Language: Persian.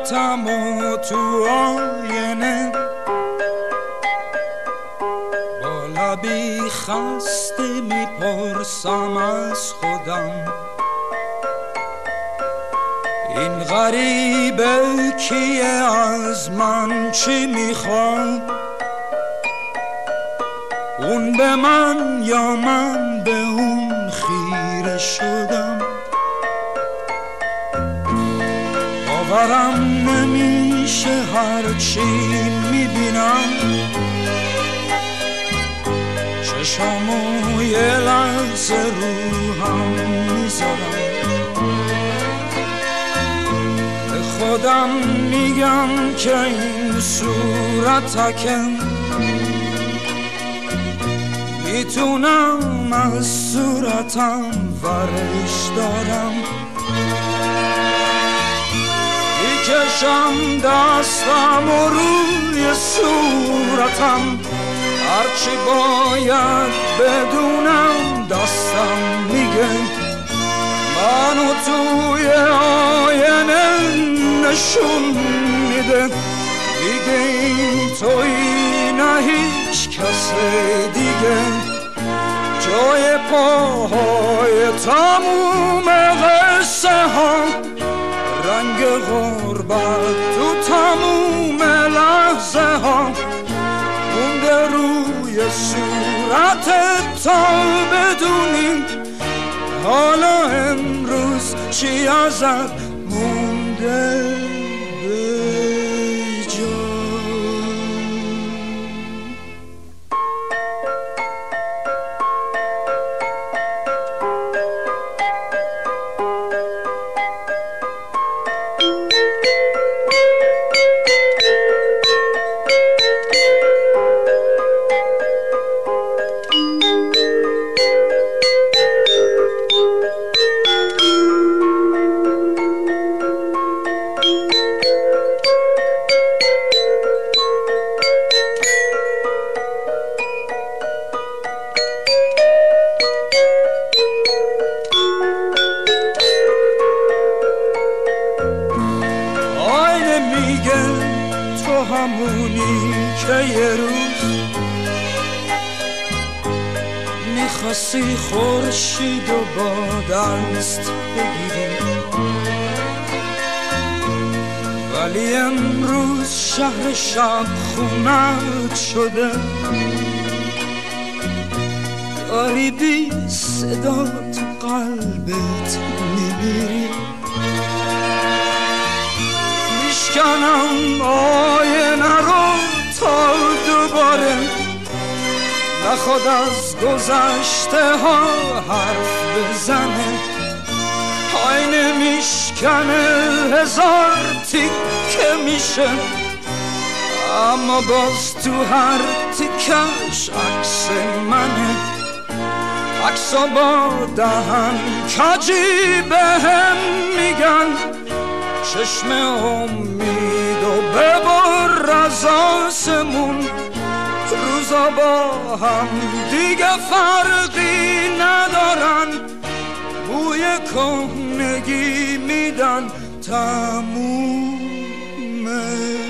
صورتم و تو آینه با لبی خسته میپرسم از خودم این غریبه کیه، از من چی میخواد؟ اون به من یا من به اون خیره شدم. باورم نمیشه هرچی میبینم، چشامو یه لحظه رو هم میذارم، به خودم میگم که این صورتکم میتونم از صورتم ورش دارم، میکشم دستم و روی صورتم، هرچی باید بدونم دستم میگه منو توی آینه نشون میده، دیگه این تویی نه هیچ کس دیگه، جای پاهای تموم قصه ها، رنگ غربت تو تموم لحظه ها، مونده روی صورتت تا بدونی حالا امروز چی ازت مونده به جا. تو همونی که یه روز میخواستی خورشید و با دست بگیری، ولی امروز شهر شب خونت شده، داری بی صدا تو قلبت میمیری، میشکنم آینه رو تا دوباره نخواد از گذشته ها حرف بزنه، آینه میشکنه هزار تیکه میشه، اما باز تو هر تیکش عکس منه، عکسا با دهن کجی بهم میگن چشم امید و ببر از آسمون، روزا با هم دیگه فرقی ندارن، بوی کهنگی میدن تموم